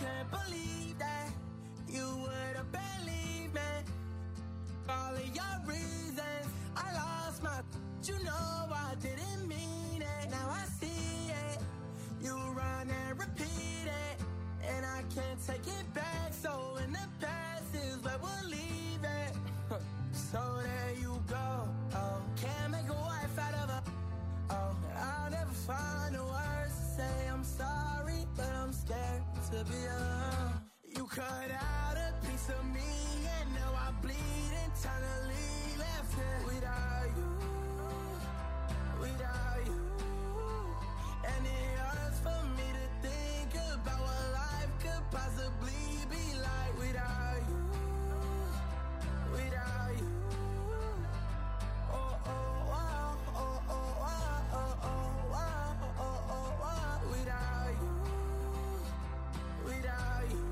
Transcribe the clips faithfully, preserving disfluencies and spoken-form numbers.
can't believe that you would have believed me. All of your reasons, I lost my. You know I didn't mean it. Now I see it. You run and repeat it, and I can't take it back. So in the past is where we'll leave it. So there you go. Oh, can't make a wife out of her. Oh, I'll never find the words to say I'm sorry, but I'm scared to be alone. You cut out a piece of me, and now I bleed internally. Left here without you, without you. And it hurts for me to think about what life could possibly be like without you, without you. Oh, oh, oh, oh, oh, oh, oh, oh, oh, oh, oh, oh, without you, without you.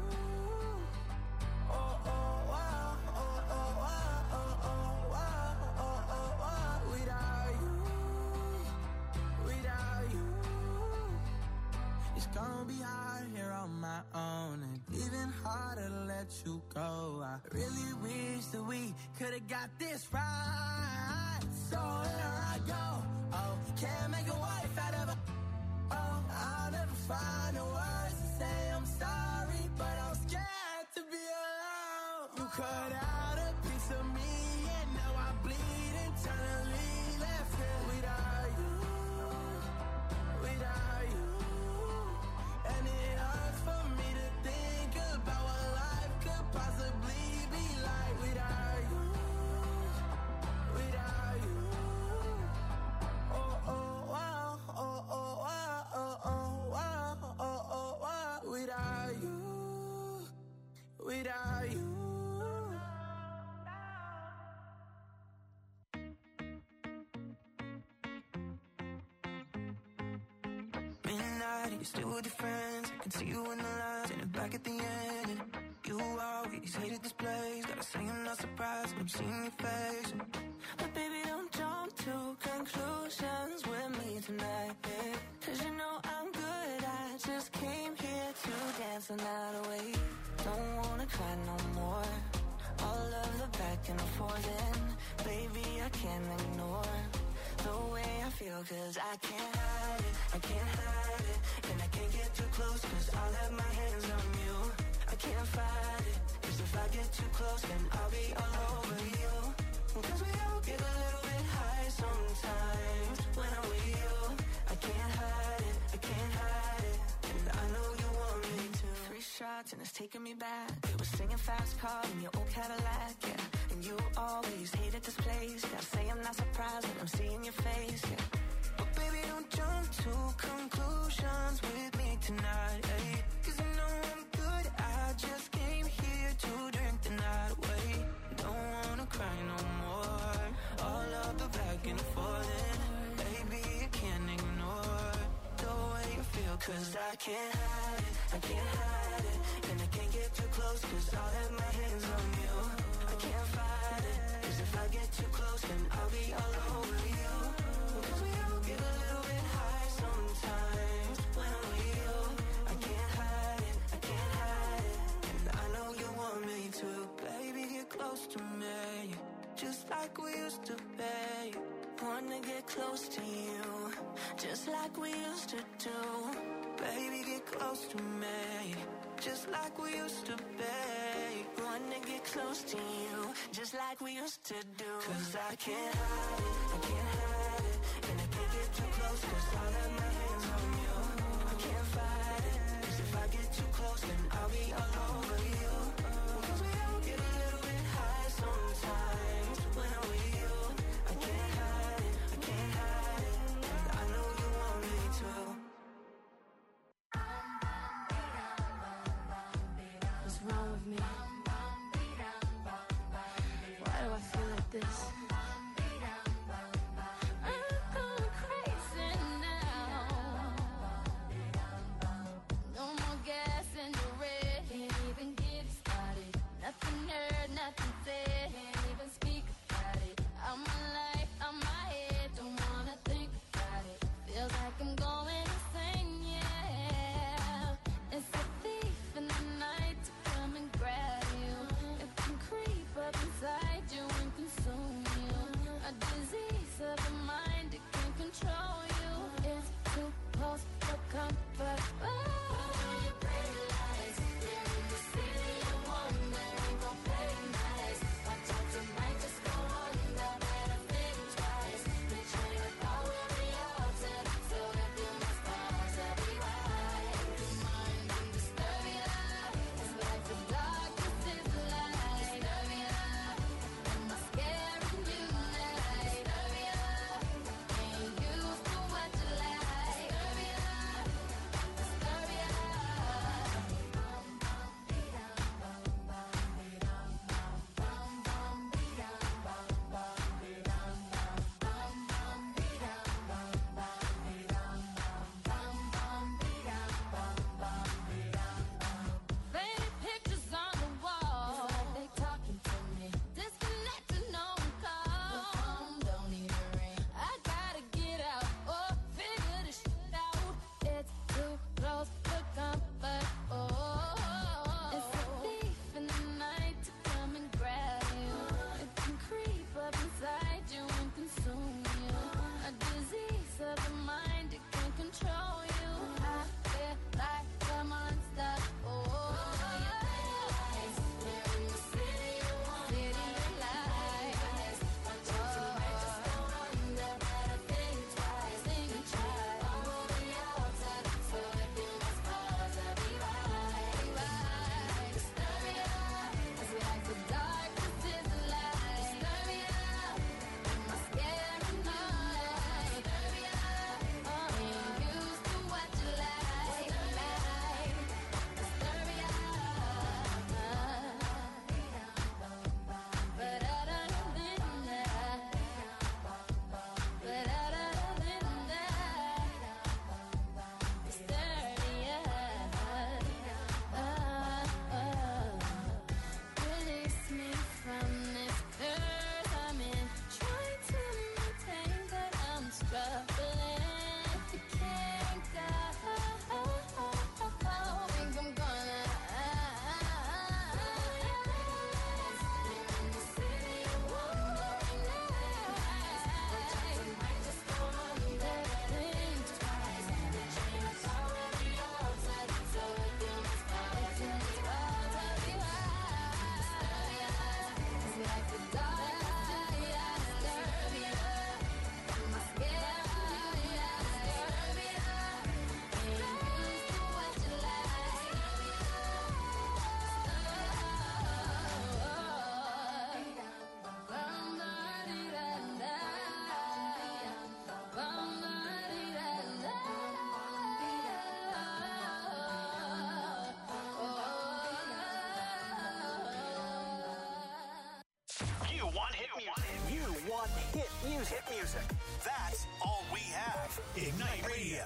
Oh, oh, oh, oh, oh, oh, oh, oh, oh, oh, oh, without you, without you. It's gonna be hard here on my own, and even harder to let you go. I really wish that we could've got this right. So here I go. Oh, can't make a wife out of her. Oh, I'll never find the words to say I'm sorry, but I'm scared to be alone. You cut out a piece of me, and now I bleed internally. Left here without you, without you. And it hurts for me to think about what life could possibly be like without you, without you. Oh, oh, oh, oh, oh, oh, oh, oh, oh, oh, oh, without you, without you. Midnight, you're still with your friends. I can see you in the lines and back at the end. And you always hated this place. Gotta say I'm not surprised when I'm seeing your face. But baby, don't jump to conclusions with me tonight, babe. Cause you know I'm good, I just came here to dance the night away. Don't wanna cry no more. All of the back and forth, and baby, I can't ignore the way I feel, cause I can't hide it, I can't hide it. And I can't get too close, cause I'll have my hands on you. I can't fight it, cause if I get too close, then I'll be all over you. Cause we all get a little bit high sometimes when I'm with you. I can't hide it, I can't hide it. And I know you want me to. Three shots and it's taking me back. We were singing fast car in your old Cadillac, yeah. And you always hated this place. Gotta say I'm not surprised when I'm seeing your face, yeah. But baby, don't jump to conclusions with me tonight, hey. Cause you know I'm good, I just came here to drink the night away. Don't wanna cry no more. All of the back and forth, and baby, you can't ignore the way you feel, cause I can't hide it, I can't hide it. And I can't get too close, cause I'll have my hands on you. I can't fight it, cause if I get too close, then I'll be all over you. Cause we all get a little bit high sometimes when I'm with you. I can't hide it, I can't hide it. And I know you want me to. Baby, get close to me, just like we used to be. Wanna get close to you, just like we used to do. Baby, get close to me, just like we used to be. Wanna get close to you, just like we used to do. Cause I can't hide it, I can't hide it. And I can't get too close, cause I'll have my hands on you. I can't fight it, cause if I get too close, then I'll be all over you. Cause we all get a little bit high sometimes when I'm with you. I can't hide it, I can't hide it. And I know you want me to. What's wrong with me? Why do I feel like this? I'm going crazy now. No more gas in the red. Can't even get it started. Nothing heard, nothing said. Can't even speak about it. I'm my life, I'm my head. Don't wanna think about it. Feels like I'm going insane, yeah. It's a thief in the Music. Hit music. That's all we have. Ignite Radio.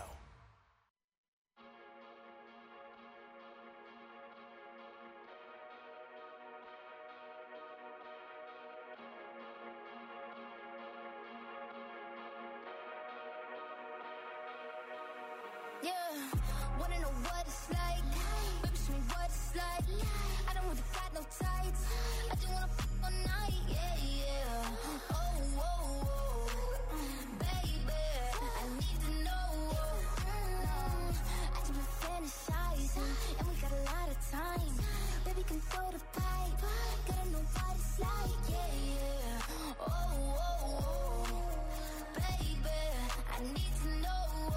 Yeah, wanna know what it's like? Baby, show me what it's like. I don't want to got no tights. I just wanna f*** all night. Yeah, yeah. Oh, oh, oh. Baby, I need to know. I just been fantasizing, and we got a lot of time. Baby, can throw the pipe. Gotta know what it's like. Yeah, yeah. Oh, oh, oh. Baby, I need to know.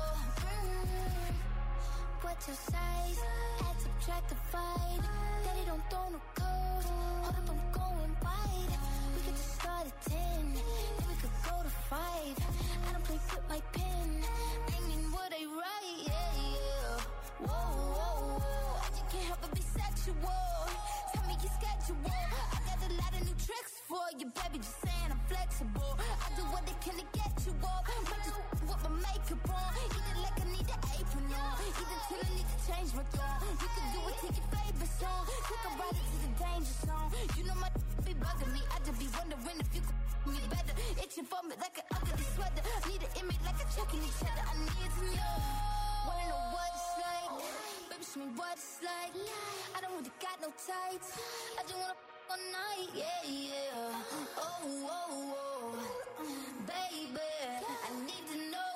What's your size? Add, subtract, divide. Daddy don't throw no code. Hold up, I'm going wide. We could just start at ten, then we could go to five. I don't play with my pen. I mean what I write, yeah, yeah. Whoa, whoa, whoa. I just can't help but be sexual. Tell me your schedule. I got a lot of new tricks for you, baby. Just saying I'm flexible. I do what they can to get you up. Might just with my makeup on. Eat it like I need an apron on. Eat it till I need to change my tone. You can do it to your favorite song. Take a ride into the danger zone. You know my be bugging me. I just be wondering if you could me better. Itching for me like an ugly sweater. Need an image like a checking each other. I need to know. Wanna know what it's like? Baby, show me what it's like. I don't really got no tights. I just wanna f*** all night. Yeah, yeah. Oh, oh, oh. Baby, I need to know.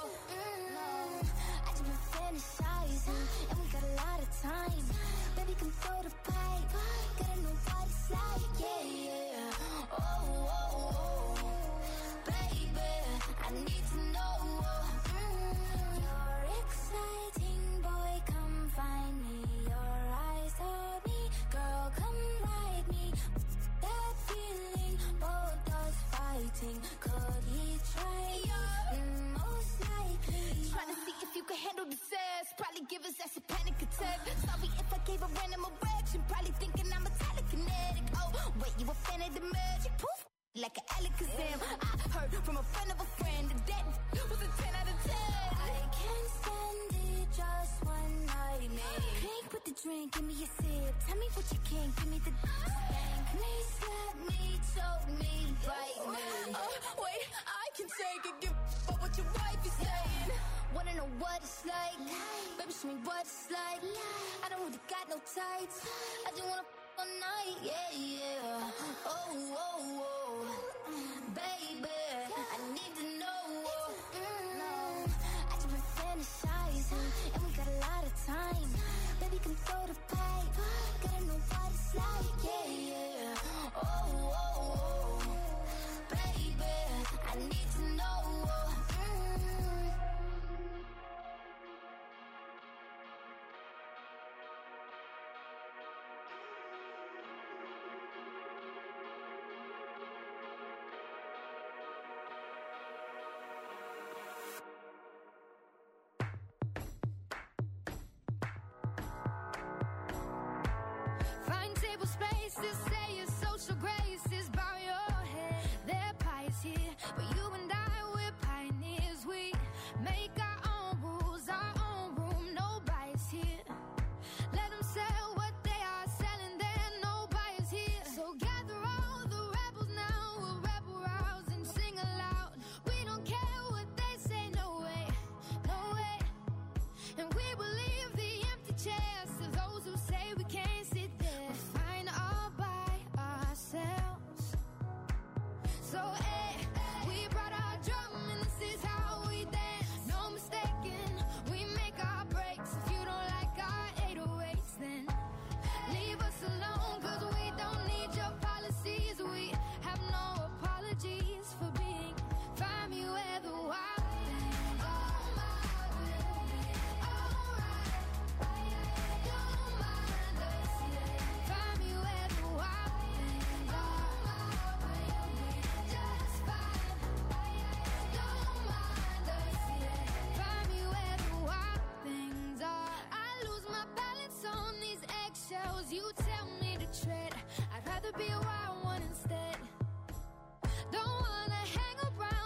Mm, I just been fantasizing, and we got a lot of time. Baby, can throw the pipe. Gotta know what it's like. Yeah, yeah. Oh, oh, oh. Baby, I need to know. Mm, you're exciting, boy, come find me. Your eyes on me, girl, come ride me. That feeling, both us fighting. Could he try? Mm, most likely. Trying to see if you can handle the sass. Probably give us that's a panic attack. Sorry if I gave a random erection. Probably thinking I'm a telekinetic. Oh, wait, you a fan of the magic? Poof, like an Alakazam. I heard from a friend of a friend that that was a ten out of ten. I can't stand it, just one night, maybe. Pink with the drink, give me a sip. Tell me what you can, give me the spank me, slap me, choke me, bite me. Oh, wait, I can take it, give but what your wife is saying. Wanna know what it's like? Baby, show me what it's like. I don't really got no tights. I just wanna f*** all night, yeah, yeah. Oh, oh, oh. Baby, I need to know. Mm, I just been fantasizing, and we got a lot of time. Baby, can throw the pipe. Gotta know what it's like, yeah, yeah. Oh, oh, oh. Baby, I need to know. Mm. Find table spaces, say your social graces, bow your head. They're pies here, but you and I, we're pioneers. We make our own rules, our own room, no bias here. Let them sell what they are selling there, no bias here. So gather all the rebels now, we'll rebel rouse and sing aloud. We don't care what they say, no way, no way. And we will leave the empty chairs to those who say we can't sit there. We're fine all by ourselves. So, eh, we brought our drum and this is how we dance. No mistaking, we make our breaks. If you don't like our eight oh eights, then leave us alone, cause we don't need your policies. We have no apologies for being. Find me where the wild things are. Alright, don't mind us yet. Find me where the wild things are. We'll be just fine. Don't mind us yet. Find me where the wild things are. I lose my balance on these eggshells. You tell me to tread. I'd rather be a wild one instead. Don't wanna hang around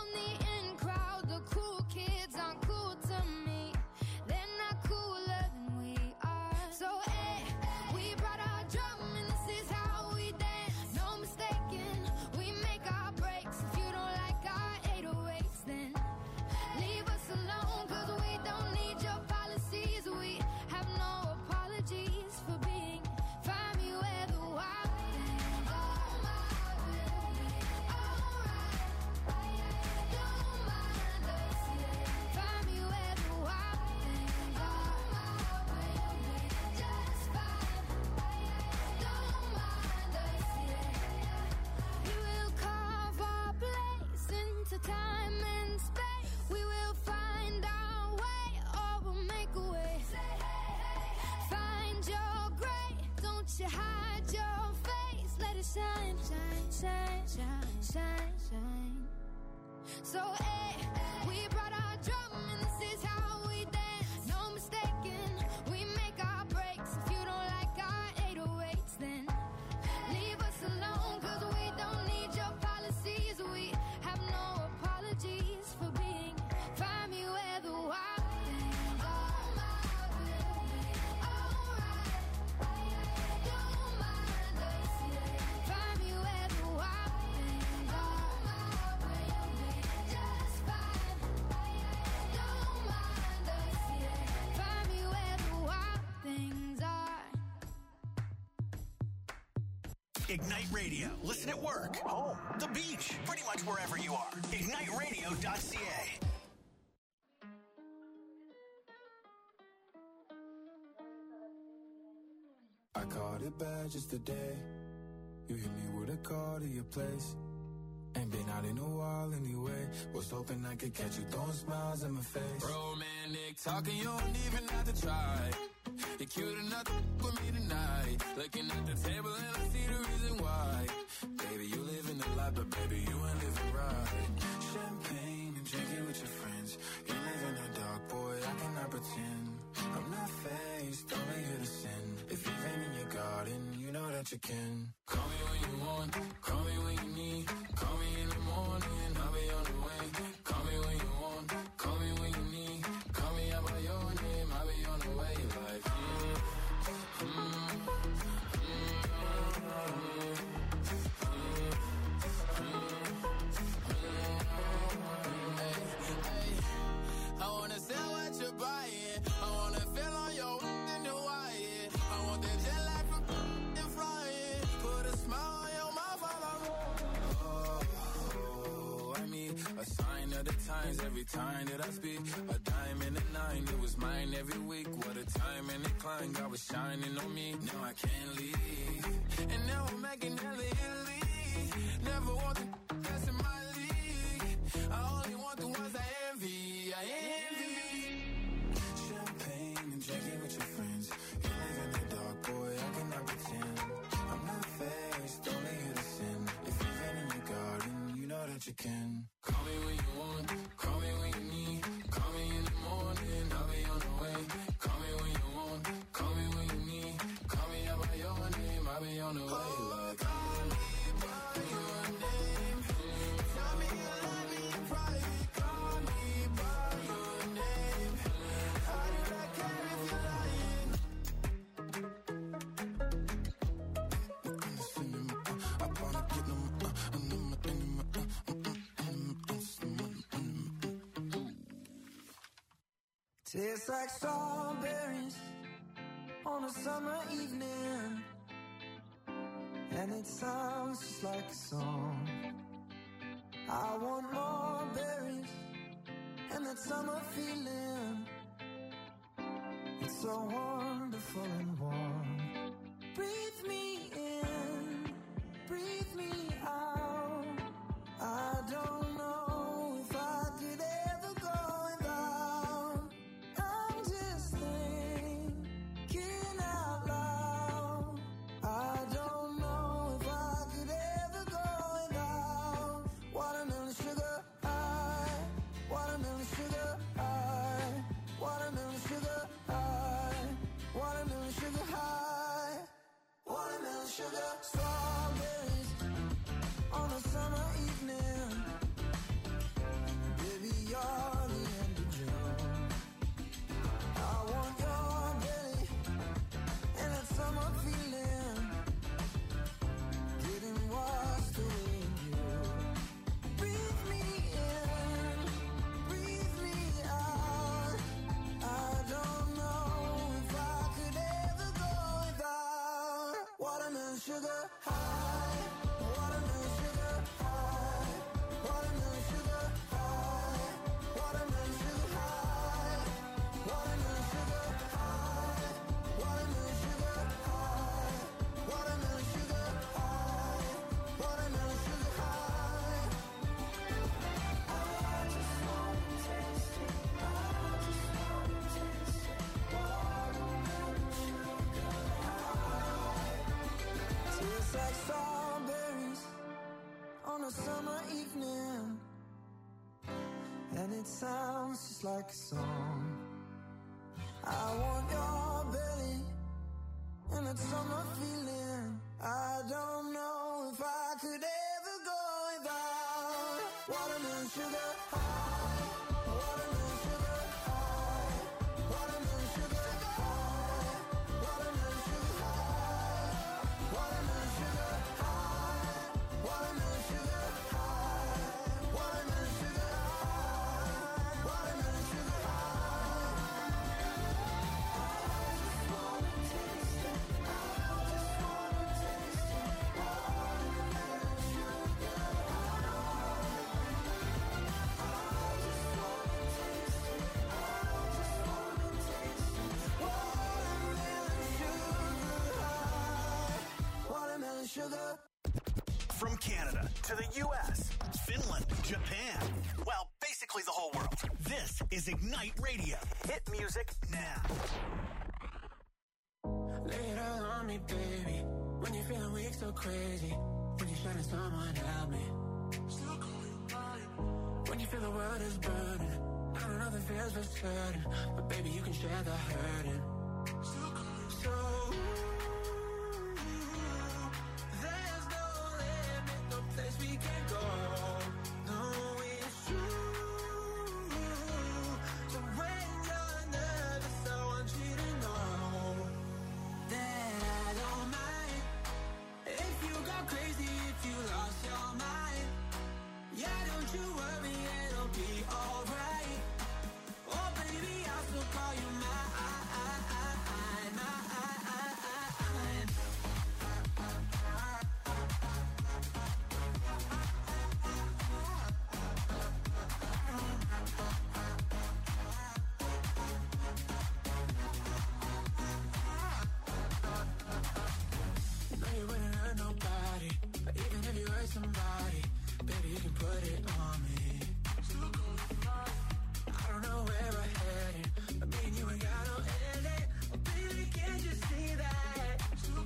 you hide your face, let it shine, shine, shine, shine, shine, shine. So, hey, we brought our drum and this is how we dance. No mistaking, we make our breaks. If you don't like our eight oh eights, then leave us alone, cause we don't need your policies. We have no apologies for being. Find me where the wild things are. Don't mind us. Find me where the wild things are. Just fine. Don't mind us. Find me where the wild things are. Ignite Radio. Listen at work, home, the beach, pretty much wherever you are. ignite radio dot c a. I caught it bad just today. You hit me with a call to your place. Ain't been out in a while anyway. Was hoping I could catch you throwing smiles in my face. Romantic talking, you don't even have to try. You're cute enough to with me tonight. Looking at the table and I see the reason why. Baby, you living the life, but baby, you ain't living right. Champagne and drinking with your friends. You live in the dark, boy, I cannot pretend. I'm not faced, only here to sin. If you've been in your garden, you know that you can. Call me when you want, call me when you need. Call me in the morning, I'll be on the way. Call me when you want, call me when you need. Call me out by your name, I'll be on the way. Like, mm, mm, mm, I wanna sell what you're buying. I wanna feel on your in the wire. I want that jet lag from and flying. Put a smile on your mouth while I'm oh, I mean, a sign of the times every time that I speak. A dime and a nine, it was mine every week. What a time and a climb, God was shining on me. Now I can't leave, and now I'm making hella Italy. Never want the that's in my league. I only want the ones I envy. I envy. Champagne and drinking with your friends. You live in the dark, boy, I cannot pretend. I'm not faced, only here to sin. If you've been in your garden, you know that you can. Call me when you want, call me when you need. Call me in the morning, I'll be on the way. Call me when you want, call me when you need. Call me out by your name, I'll be on the way. Like, call me by your name. Tell me you love me in private. Call me by your name. How did I care if you're lying? Tastes like strawberries on a summer evening, and it sounds just like a song. I want more berries and that summer feeling. It's so wonderful and warm. Breathe me in, breathe me out. I don't know if I could ever go without. I'm just thinking out loud. I don't know if I could ever go without. Watermelon sugar high, watermelon sugar high, watermelon sugar high, watermelon sugar high, watermelon sugar. Strawberries on a summer evening. Baby, you're the end of June. I want your belly and that summer feeling, getting washed away in you. Breathe me in, breathe me out. I don't know if I could ever go without. Watermelon sugar high, watermelon sugar high, watermelon sugar high, watermelon sugar high, watermelon sugar high, watermelon sugar high, watermelon sugar high, watermelon sugar high. I just want to taste it. I just want to taste it. Watermelon sugar high. it sounds just like a song. I want your belly and that summer feeling. I don't know if I could ever go without watermelon sugar high, watermelon sugar high, watermelon sugar high, watermelon sugar high, watermelon sugar high, watermelon sugar high, watermelon sugar high, watermelon sugar high. I just wanna taste it. I just wanna taste it. Watermelon sugar high. I just wanna taste it. I just wanna taste it. Watermelon sugar high. Watermelon sugar. From Canada to the U S, Finland, Japan, well, basically the whole world. This is Ignite Radio. Hit music now. Lay it all on me, baby. When you're feeling weak, so crazy. When you're shining, someone help me. Still call you mine. When you feel the world is burning. I don't know the feels for certain, but baby, you can share the hurting. Still call you so. There's no limit, no place we can go. No, it's true. So when you're nervous, I want you to know that I don't mind if you go crazy, if you lost your mind. Yeah, don't you worry, it'll be alright. Oh, baby, I'll still call you mine. No, you wouldn't hurt nobody, but even if you hurt somebody, baby, you can put it on me. I don't know where we're heading, but me and you ain't got no ending. Oh, baby, can't you see that? So,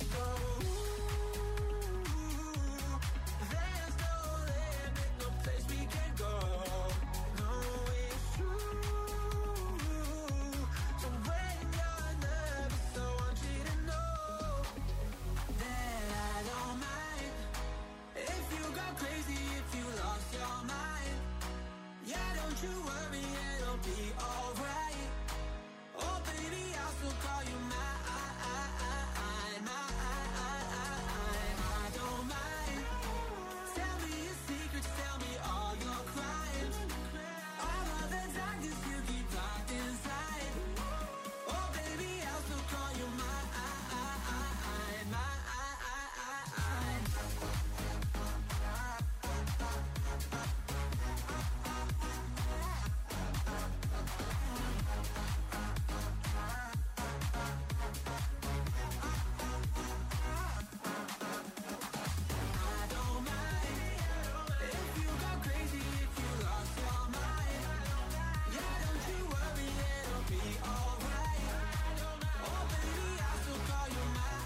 there's no limit, no place we can go. No, it's true. So when you're nervous, I want you to know that I don't mind if you go crazy, if you lost your mind. Yeah, don't you worry, it'll be alright. Oh, baby, I'll still call you mine. I don't mind. Tell me your secrets, tell me all your crimes. All of the darkness you keep locked inside. Oh, baby, I'll still call you mine. I don't mind if you go crazy, if you lost your mind. Yeah, don't you worry, it'll be alright. Oh, baby, I'll still call you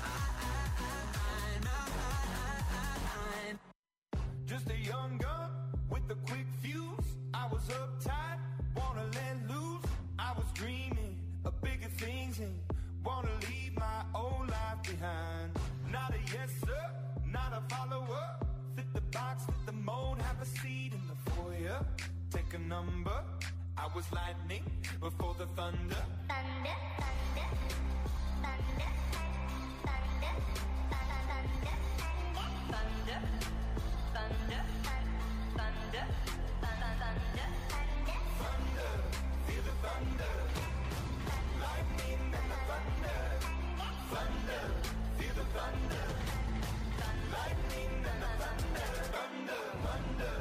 mine. Just a young gun with a quick fuse. I was uptight, wanna let loose. I was dreaming of bigger things and wanna leave my old life behind. Not a yes sir, not a follower. Fit the box, fit the mold, have a seat in the foyer. Take a number. I was lightning before the thunder. Thunder, thunder, thunder, thunder, thunder, thunder, thunder, thunder, thunder, Thunder, feel the thunder. Lightning and the thunder. Thunder, feel the thunder. Lightning and the thunder. Thunder, thunder.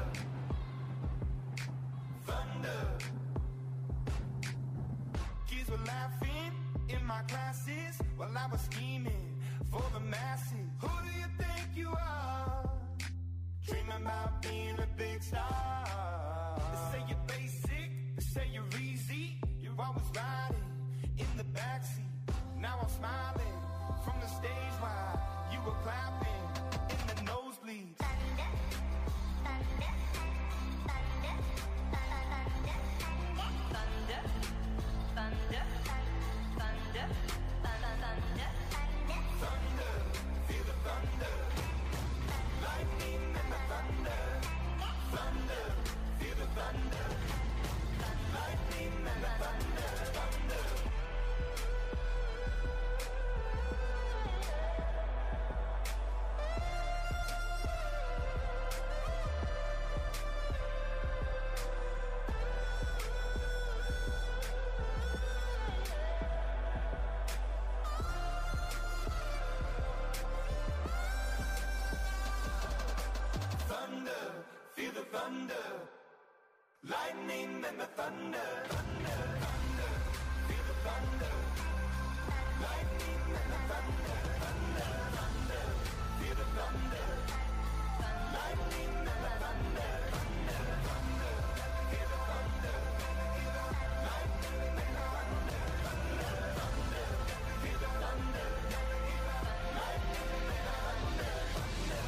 Thunder. Kids were laughing in my classes while I was scheming for the masses. Who do you think you are? Dreaming about being a big star. They say you're basic, they say you're easy. You're always riding in the backseat. Now I'm smiling from the stage while you were clapping in the nosebleeds. thunder, thunder, thunder, thunder, thunder, thunder, lightning and the thunder, thunder, thunder, feel the thunder, lightning and the thunder, thunder, thunder, feel the thunder, lightning and the thunder, thunder, thunder, feel the thunder, lightning and the thunder, thunder, thunder, feel the thunder, lightning and the thunder, thunder.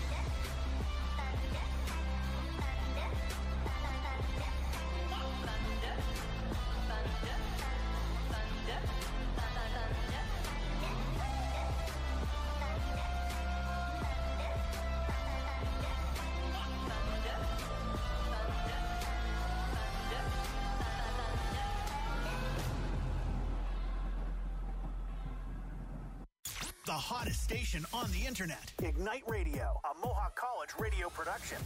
The hottest station on the internet. Ignite Radio, a Mohawk College radio production.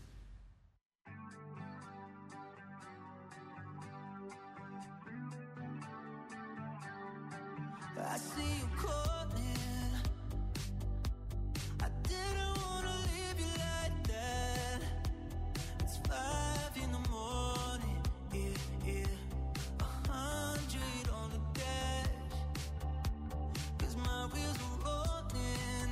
I see you calling. I didn't wanna leave you like that. It's five in the morning, yeah, yeah. A hundred on the dash, 'cause my wheels are rolling.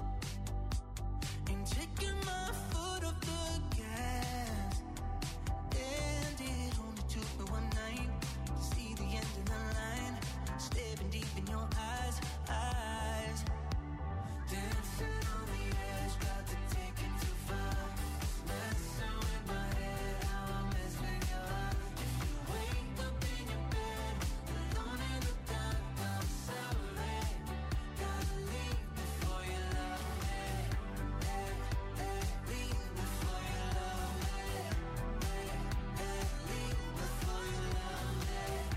Ain't taking my foot off the gas. And it only took me one night to see the end of the line. Staring deep in your eyes, eyes. Dancing on the edge, got to take it too far. Messing with my head, how I mess with your heart. If you wake up in your bed, alone in the dark, I'm sorry. Gotta leave before you love me. Hey, hey, leave before you love me. Hey, hey, leave before you love me.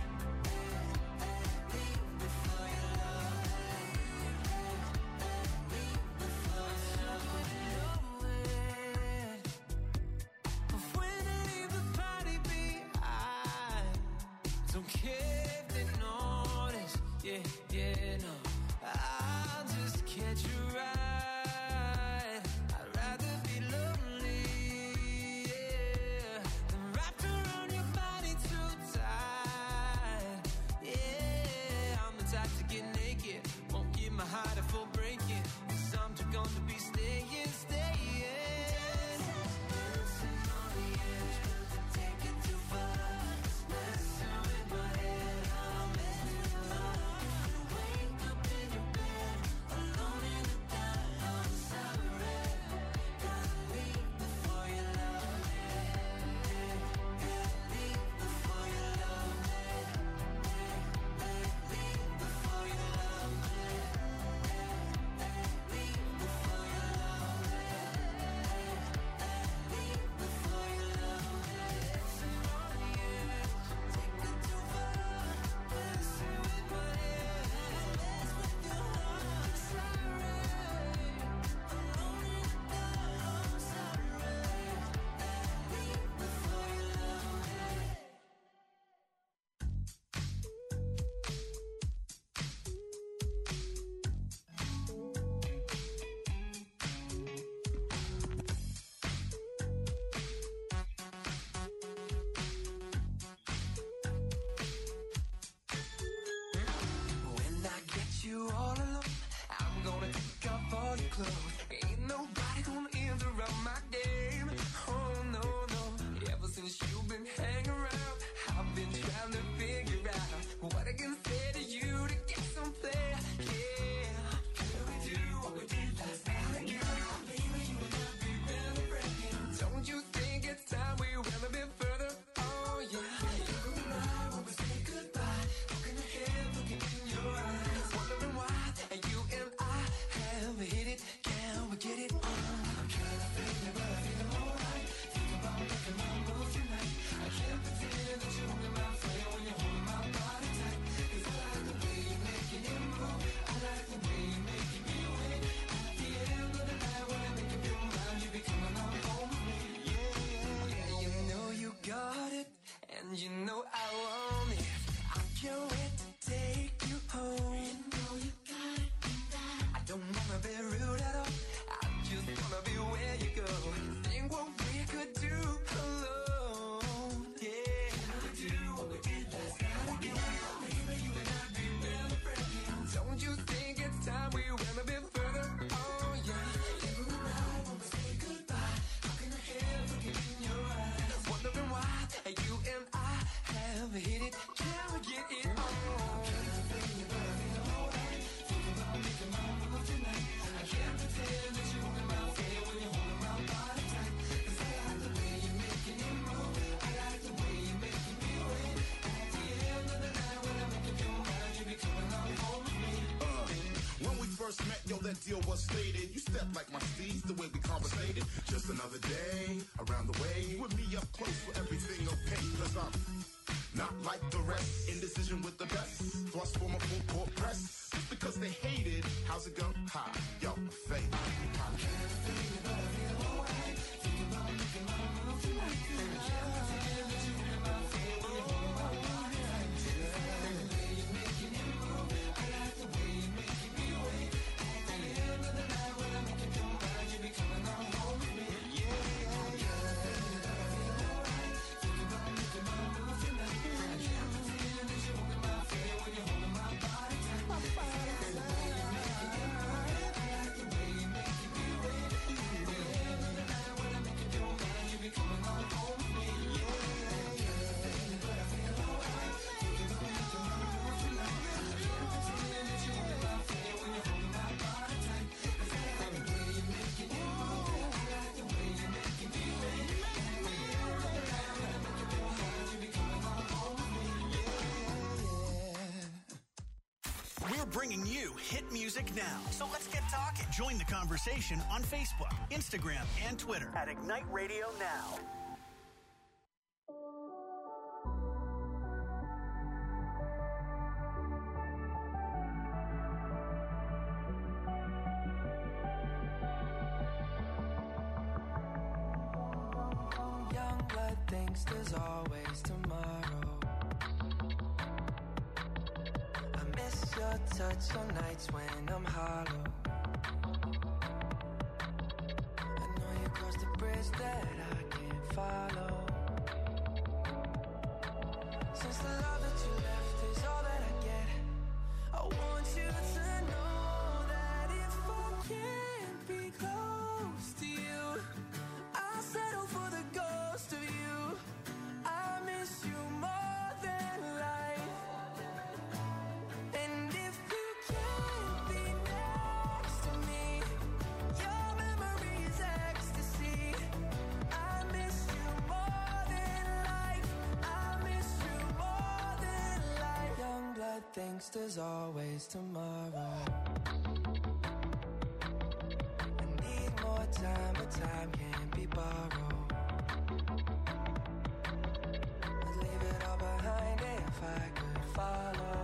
Don't care if they notice, yeah, yeah, no. I'll just catch you right. I'd rather be lonely, yeah, than wrapped around your body too tight. Yeah, I'm the type to get naked, won't give my heart a full breaking. 'Cause I'm too gone to be staying, staying. Dancing on the edge, got to take it too far. Messing with my head, I'm messing with your heart. If you wake up in your bed, alone in the dark, I'm sorry. Gotta leave before you love me. Hey, hey, leave before you love me. Hey, hey, leave before you love me. Hey, hey, leave before you love me. Hey, hey, leave before you love me. Dancing on the edge, take it too far. Messing with my head, mess with your heart. Sorry, alone in the dark, I'm sorry. Hey, leave before you love me. When I get you all alone, I'm gonna take off all your clothes. Ain't nobody gonna interrupt my game. Oh no, no. Ever since you've been hanging around, I've been trying to figure out what I can say to you to get some play. Yeah, can we do what we did last night again? Baby, you and I be really breaking. Don't you think it's time we went a bit further? Oh yeah. You and I, when we say goodbye, looking ahead, looking in your eyes, wondering why you and I have hit it. Can Yo, that deal was stated. You step like my steez, the way we conversated. Just another day around the way. With me up close for everything okay. Cause I'm not like the rest. Indecision with the best. Thrust for my full court press. Just because they hated. How's it go? Ha. Yo, fake. Bringing you hit music now. So let's get talking. Join the conversation on Facebook, Instagram, and Twitter at Ignite Radio Now. Young blood thinks there's always tomorrow. Your touch on nights when I'm hollow. I know you crossed the bridge that I can't follow. Since the love that you left is all that I get, I want you to know that if I can't be close to you, I'll settle for the ghost of you. I miss you more than life. And if you can't be next to me, your memory is ecstasy. I miss you more than life. I miss you more than life. Young blood thinks there's always tomorrow. I need more time, but time can't be borrowed. I'd leave it all behind if I could follow.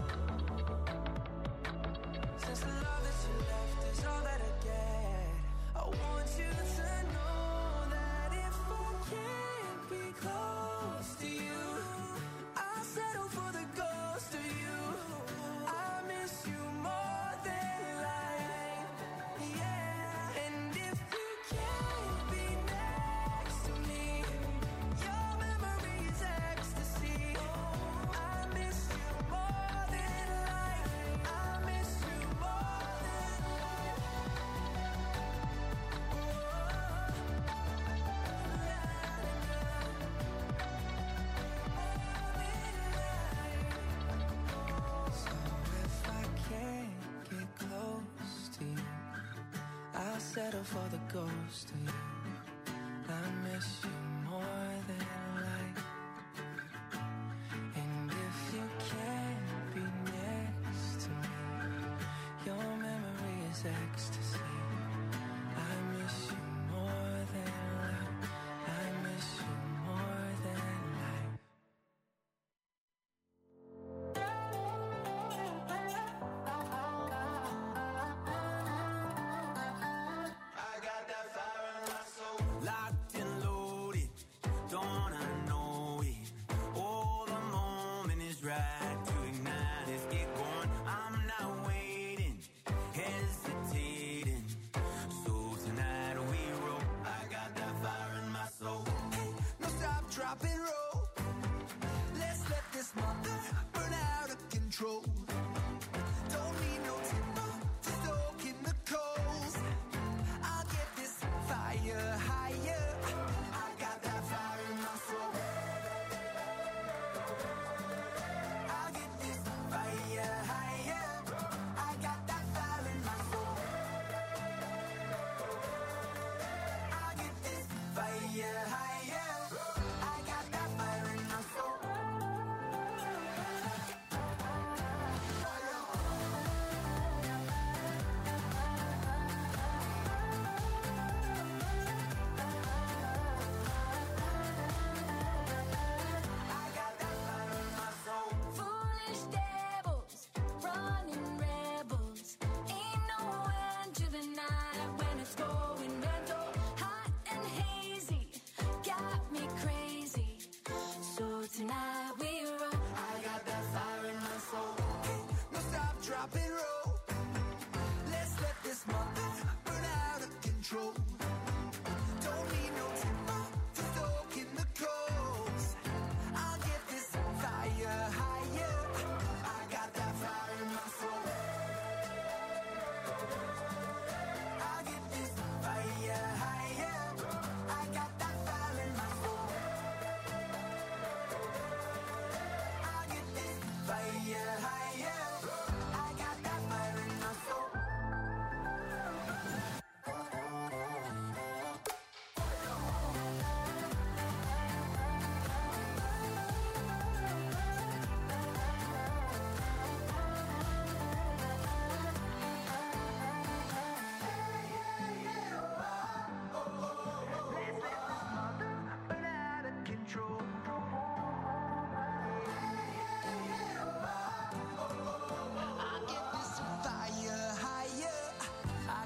Since the love that you left is all that I get, I want you to know that if I can't be close to you, I'll settle for the ghost of you. I miss you more than life, yeah. And if you can't be next to me, your memory is ecstasy. I miss you more than life. I miss you more than life. So if I can't get close to you, I'll settle for the ghost of you. I miss you more than life. And if you can't be next to me, your memory is ecstasy. I miss you more than life. I miss you more than life. I got that fire in my soul. Locked and loaded, don't wanna know it. Oh, the moment is right to ignite. Let's get going. I'm not waiting, hesitating. So tonight we roll. I got that fire in my soul. Hey, no stop, drop and roll. Let's let this mother burn out of control. Don't need no timber to stoke in the coals. I'll get this fire higher. I got that fire in my soul. I'll get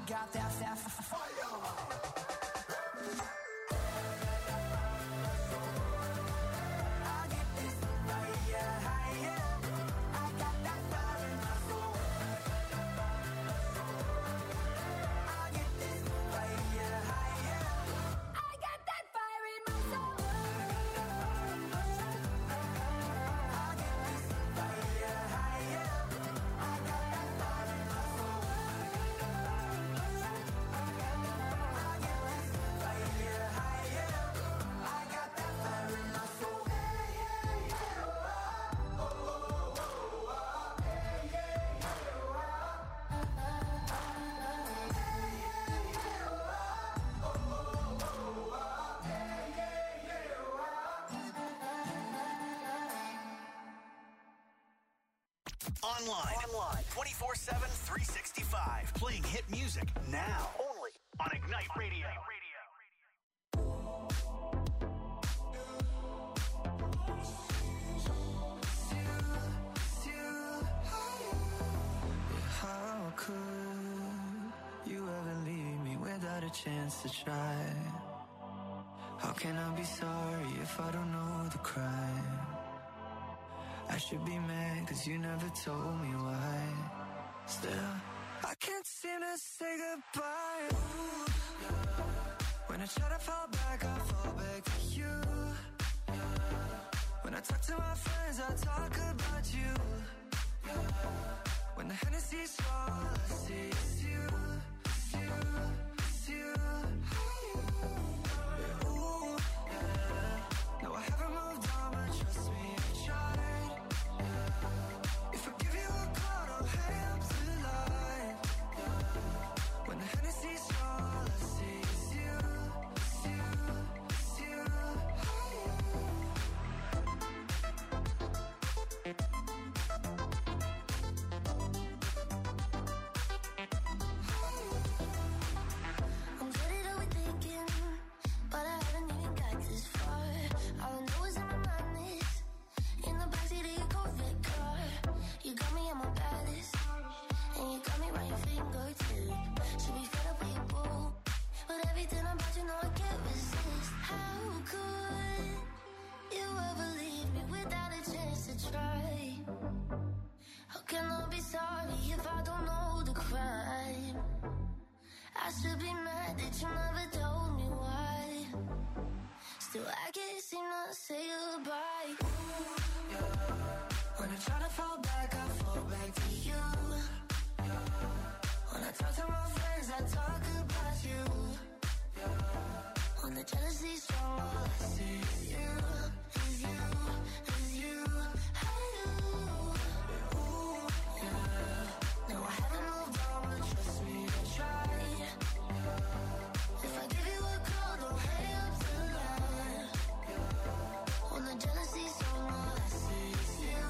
got that, that fire. Online. Online. twenty-four seven, three sixty-five. Playing hit music now. Only on Ignite Radio. How could you ever leave me without a chance to try? How can I be sorry if I don't know the crime? I should be mad cause you never told me why. Still, I can't seem to say goodbye. Ooh, yeah. When I try to fall back, I fall back to you. Yeah. When I talk to my friends, I talk about you. Yeah. When the Hennessy's all I see is you, it's you, it's you. Yeah, ooh, yeah. No, I haven't moved on, but trust me, I tried. If I give you a call, don't hang up the line. When the Hennessy's all I see is you, it's you, it's you. I'm getting overthinking, but I haven't even got this far. All I know is in my mind is in the backseat of your Corvette car. You got me at my baddest, and you got me right your fingertip. Should be fed up with your boo, but everything about you know I can't resist. How could you ever leave me without a chance to try? How can I be sorry if I don't know the crime? I should be mad that you never told me why. Still I can't seem to say goodbye. Ooh, yeah. When I try to fall back, I fall back to you. Yeah. When I talk to my friends, I talk about you. Yeah. When the jealousy's strong, all I see is you, is you, is you. Hey, you. Ooh, yeah. No, I haven't moved on, but trust me, I tried. Yeah. If I give you a call, don't hang up the line. Yeah. When the jealousy's strong, all I see is you.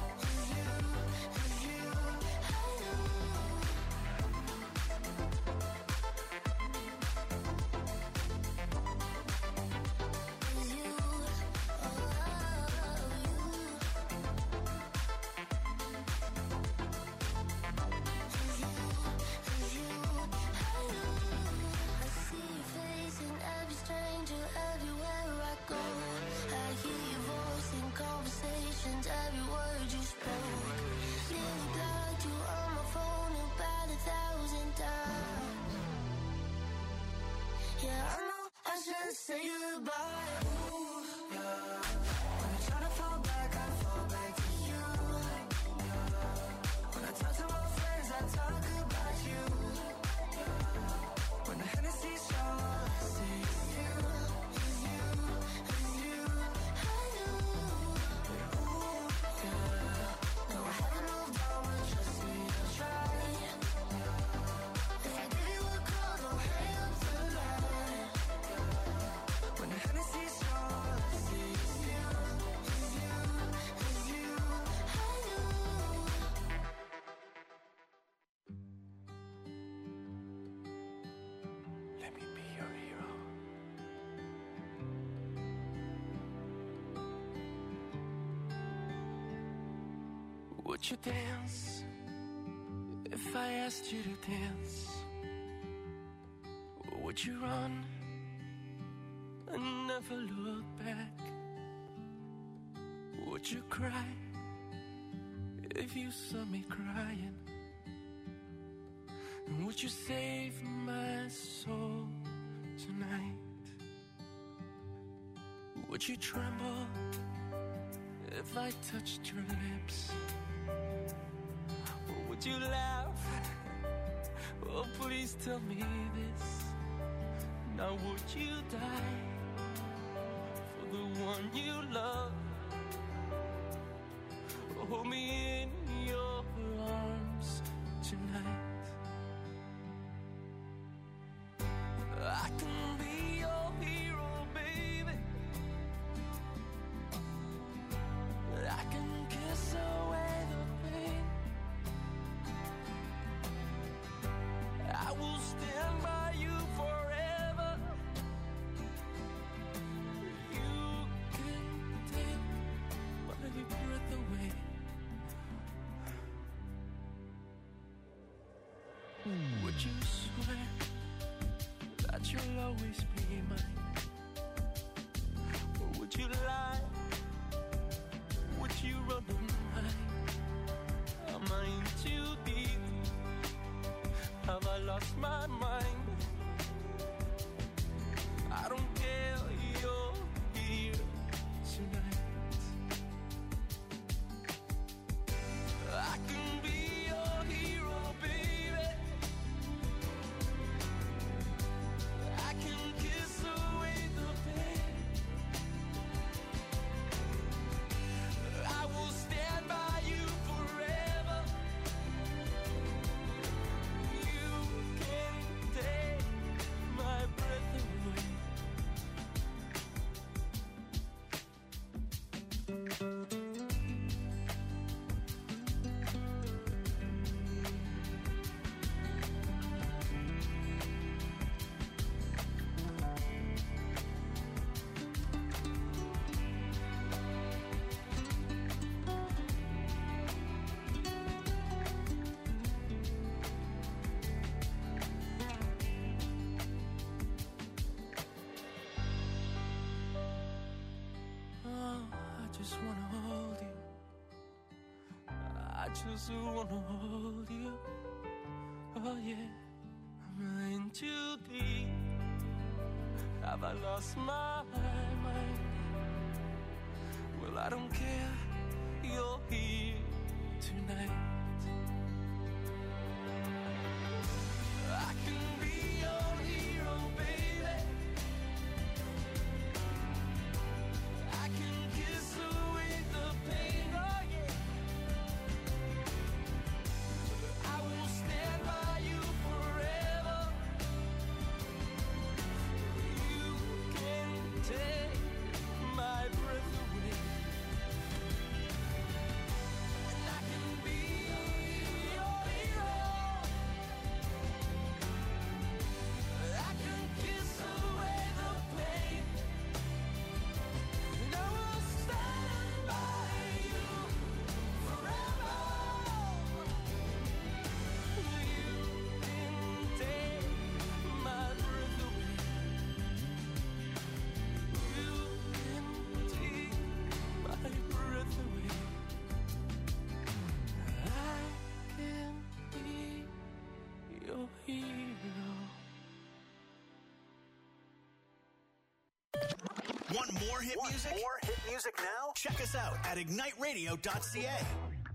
Say goodbye. Ooh, yeah. When I try to fall back, I fall back to you. Yeah. When I talk to my friends, I talk about you. Yeah. When the Hennessy's strong, all I see is you, is you, is you. Hey, you. Ooh, yeah. No, I haven't moved on, but trust me, I tried. Yeah. If I give you a call, don't hang up the line. When the Hennessy's strong, all I see is you, is you, is you, hey, you. Let me be your hero. Would you dance if I asked you to dance? Would you run and never look back? Would you cry if you saw me crying? And would you save my soul tonight? Would you tremble if I touched your lips? Or would you laugh? Oh, please tell me this. Now would you die for the one you love? Hold me in your arms tonight. I can be your hero, baby. I can kiss away the pain. I will stand by you forever. You can take my breath away. Would you swear that you'll always be mine? Or would you lie? Would you run and hide? Am I in too deep? Have I lost my mind? I don't care, you're here tonight. I can be your hero, baby. I can kiss away the pain. I will stand by you forever. You can take my breath away. Oh, I just wanna hold you. I just wanna hold you. Oh yeah, I'm in too deep. Have I lost my mind? Well, I don't care, you're here tonight. I can be your hero, baby. I can kiss away the pain, oh yeah. I will stand by you forever. You can take my breath away. And I can be your hero. I can kiss away the pain. And I will stand by you forever. You can take my breath away. You can take my breath away. I can be your hero. Want more hit music? More hit music now? Check us out at ignite radio dot c a.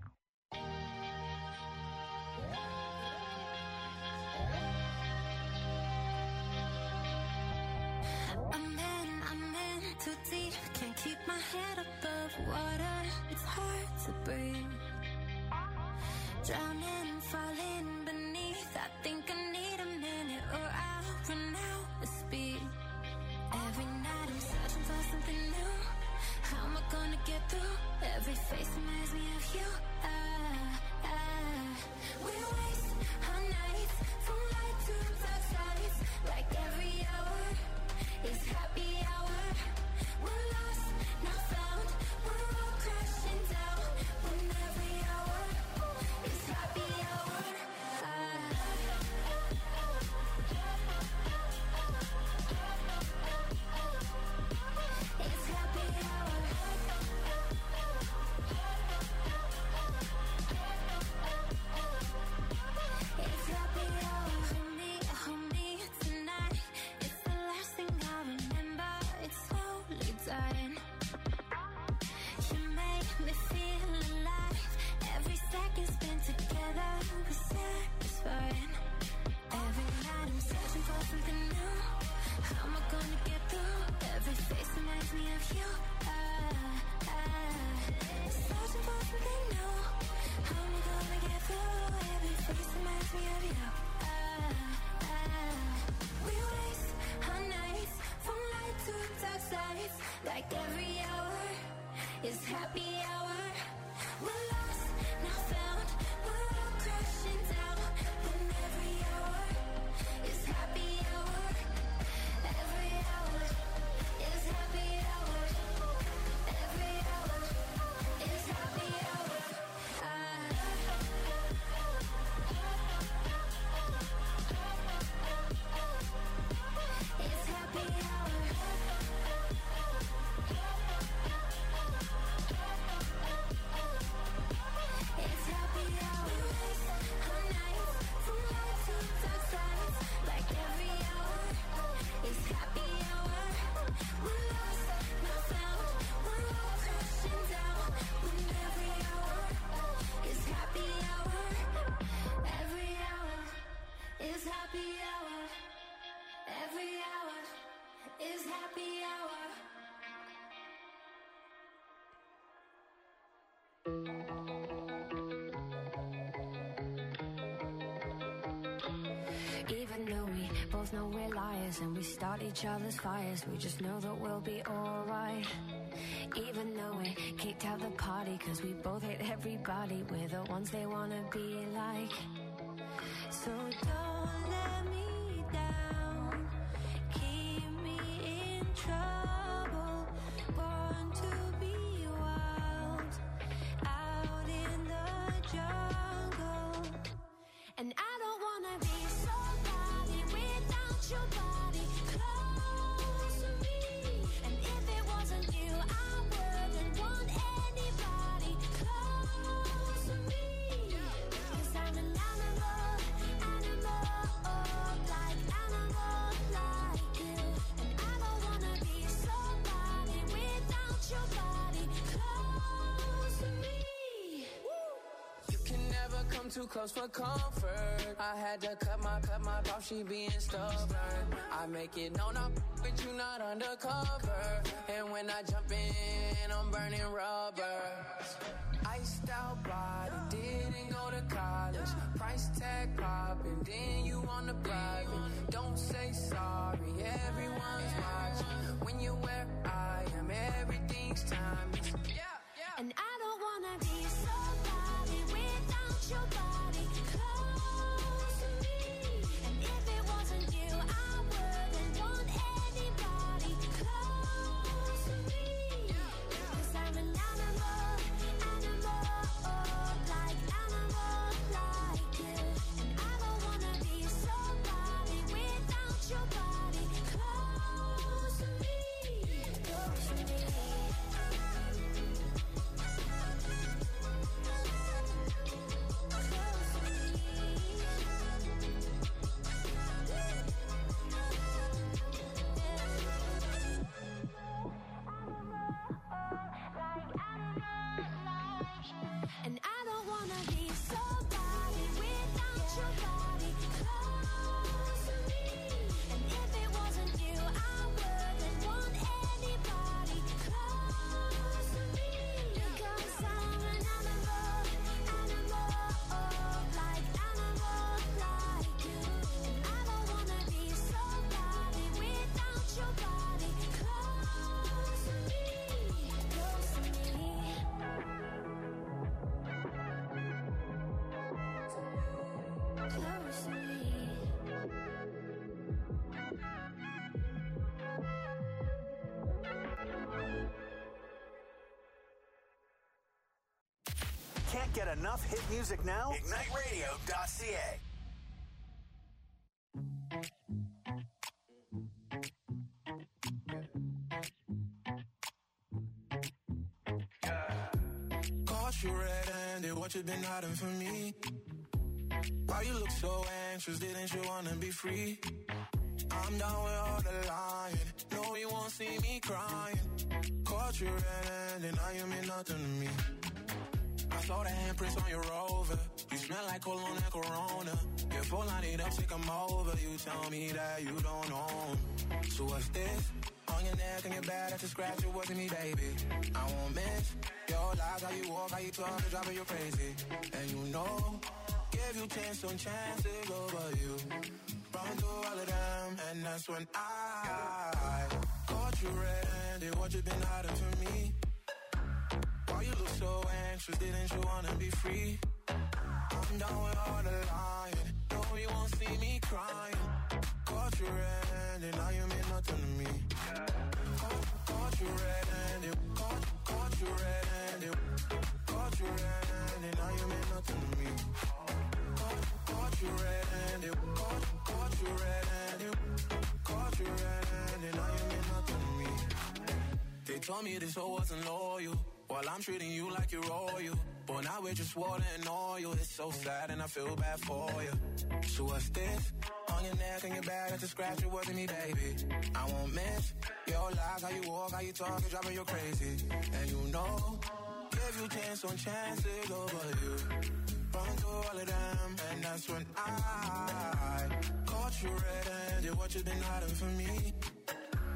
I'm in, I'm in too deep. Can't keep my head above water. It's hard to breathe. Drowning, falling beneath. I think I need a minute or I'll run out of speed. Every night I'm searching for something new. How am I gonna get through? Every face reminds me of you. Ah, ah. We waste our nights from light to dark sides. Like every hour is happy hour. We're lost, not found. We're all crashing down. When every hour is happy hour. Ah. happy hour. Even though we both know we're liars and we start each other's fires, we just know that we'll be alright. Even though we kicked out the party cause we both hate everybody, we're the ones they wanna be like. So don't let me down, keep me in trouble, born to be wild, out in the jungle. And I don't wanna be somebody without your body close to me. And if it wasn't you, I wouldn't want anybody close to me. Cause I'm an animal, animal, like animal, like you. And I don't wanna be somebody without your body close to me. You can never come too close for comfort. I had to cut my, cut my off, she being stubborn. I make it known I'm with you, not undercover. And when I jump in, I'm burning rubber. Iced out body, didn't go to college. Price tag popping, then you on the private. Don't say sorry, everyone's watching. When you're where I am, everything's timeless. Yeah, yeah. And I don't wanna be somebody without your body close to me. And if it wasn't you, I wouldn't want anybody close to me. Cause I'm an animal, animal, like animal, like you. And I don't wanna be somebody without your body close to me, close to me. And I don't wanna be somebody without your body close to me. And if it wasn't you, I wouldn't want anybody close to me. Because I'm an animal, animal, like animal, like you. And I don't wanna be somebody without your body close to me, close to me. Close to me. Can't get enough hit music now? Ignite Radio dot C A. Caught you red-handed, what you been hiding from me? Why you look so anxious, didn't you wanna be free? I'm down with all the lying, no you won't see me crying. Caught you red-handed, now you mean nothing to me. I saw the handprints on your Rover, you smell like cologne and Corona. Your phone line it up, take 'em over, you tell me that you don't know 'em. So what's this? On your neck and your back, that's a scratch, it wasn't me, baby. I won't miss your lies, how you walk, how you talk, the driving you crazy. And you know, give you chance on chances over you. Run through all of them, and that's when I caught you red-handed, what you been hiding from me? Why you look so anxious, didn't you wanna be free? I'm down with all the lying, no you won't see me crying. Caught you red-handed, now you mean nothing to me. Caught, caught you red-handed, caught, caught you red-handed, caught you red-handed, now you mean nothing to me. Caught, caught you red-handed, caught, caught you red-handed, caught you red-handed, now you mean nothing to me. They told me this hoe wasn't loyal, while I'm treating you like you're royal. But now we're just water and oil. It's so sad and I feel bad for you. So what's this? On your neck and your back, that's a scratch, it wasn't me, baby. I won't miss your lies, how you walk, how you talk, it's driving you crazy. And you know, give you chance on chances over you. Run through all of them, and that's when I caught you red-handed, what you been hiding from me?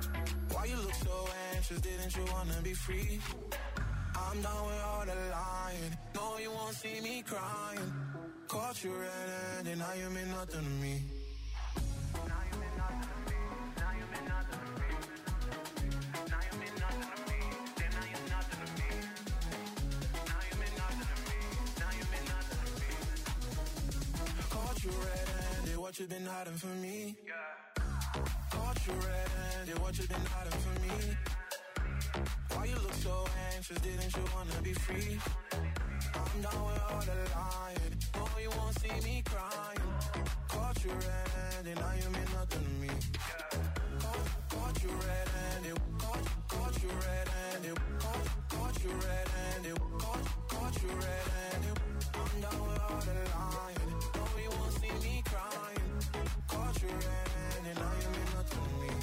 Why you look so anxious? Didn't you wanna be free? I'm done with all the lying. No, you won't see me crying. Caught you red-handed, now you mean nothing to me. Now you mean nothing to me. Now you mean nothing to me. Now you mean nothing to me. Then now you're nothing to me. Now you mean nothing to me. Now you mean nothing to me. Caught you red-handed, what you been hiding from me? Yeah. Caught you red-handed, what you been hiding from me? Why you look so anxious? Didn't you wanna be free? I'm done with all the lying. No, you won't see me crying. Caught you red-handed, now you mean nothing to me. Caught, caught you red-handed, caught, caught you red-handed, caught, caught you red-handed, caught, caught you red-handed. I'm done with all the lying. No, you won't see me crying. Caught you red-handed, now you mean nothing to me.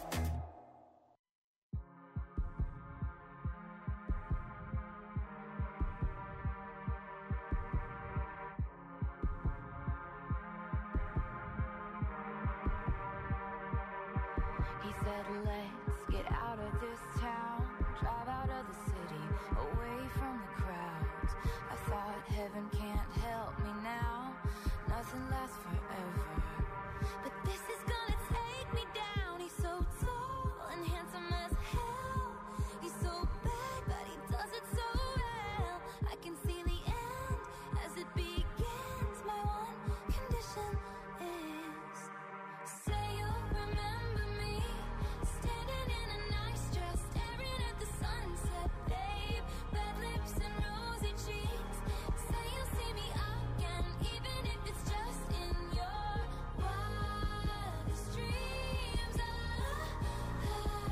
He said, let's get out of this town, drive out of the city, away from the crowds. I thought heaven can't help me now, nothing lasts forever. But this is gonna take me down. He's so tall and handsome as hell. He's so bad, but he does it so well. I can see the end as it begins. My one condition is, say you'll remember me, standing in a nice dress, staring at the sunset, babe. Red lips and rosy cheeks. Say you'll see me again, even if it's just in your wildest dreams. Ah, ah,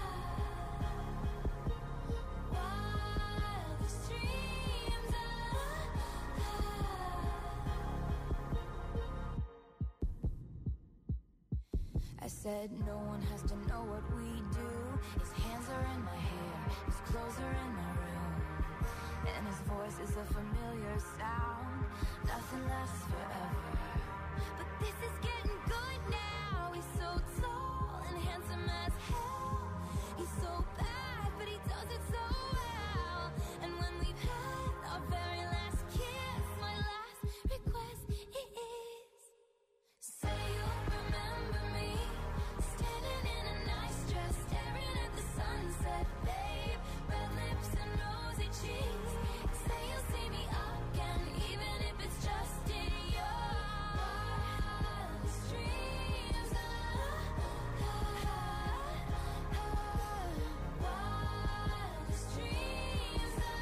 wildest dreams. Ah, ah. I said no one has to know what we do. His hands are in my hair, his clothes are in my room, and his voice is a familiar sound. Nothing lasts forever, but this is getting good now. He's so tall and handsome as hell. He's so bad, but he does it so well. And when we've had our very last kiss, my last request is, say you'll remember me, standing in a nice dress, staring at the sunset, babe. Red lips and rosy cheeks. Say you'll see me again, even if it's just in your wildest dreams. Ah, ah, ah, wildest dreams. Ah,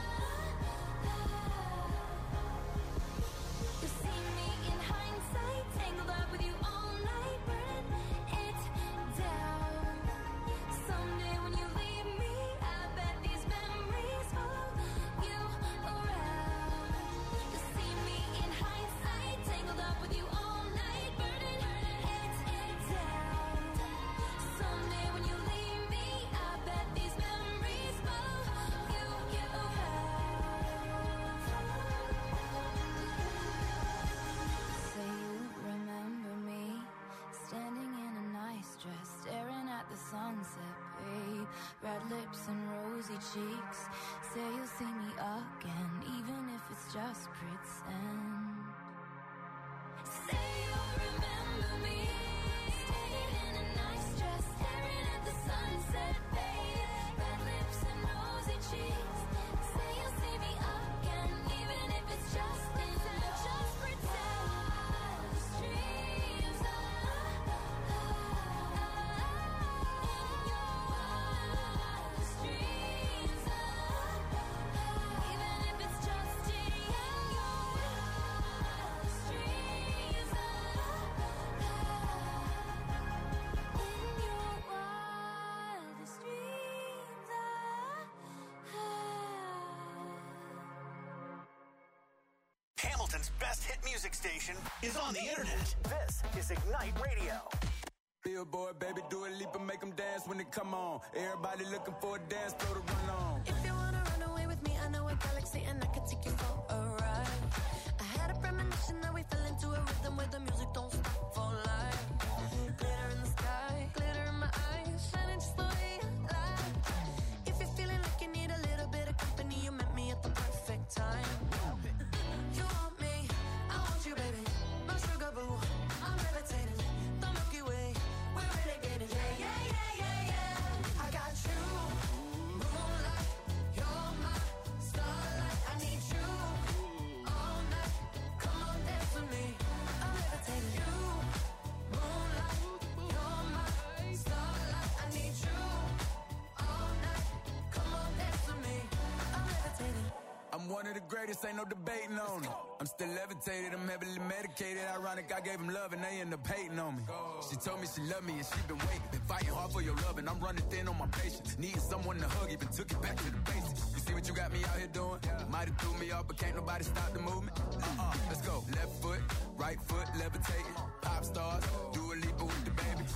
ah. You see me in hindsight, tangled up with you all night, burning it down. Someday when you leave me, I bet these memories follow you around. You see me in hindsight, tangled up with you all night, burning it down. Someday when you leave me, I bet these memories follow you around. Say you remember me, standing in a nice dress, staring at the sunset, babe. Red lips and rosy cheeks. Say you'll see me again, even if it's just pretend. Say you'll remember me, standing in a nice dress, staring at the sunset, babe. Red lips and rosy cheeks. Say you'll see me again, even if it's just pretend. Just pretend. Wildest dreams. Ah, ah, ah, in your wildest dreams. Ah, ah, even if it's just in your wildest dreams. Ah, ah, in your wildest dreams. Ah, ah. Hamilton's best hit music station is on the internet. This is Ignite Radio. Billboard, baby, do a leap and make them dance when they come on. Everybody looking for a dance floor to run on. If you wanna run away with me, I know a galaxy and I can take you for a ride. I had a premonition that we fell into a rhythm where the music don't stop for life. Glitter in the sky, glitter in my eyes, shining just the way I greatest, ain't no debating on it. I'm still levitated, I'm heavily medicated. Ironic, I gave him love and they end up hating on me. She told me she loved me and she been waiting. Been fighting hard for your love and I'm running thin on my patience. Needing someone to hug, even took it back to the basics. You see what you got me out here doing? Might have threw me off, but can't nobody stop the movement. Uh-uh, let's go. Left foot, right foot, levitating. Pop stars, do a leap with the baby.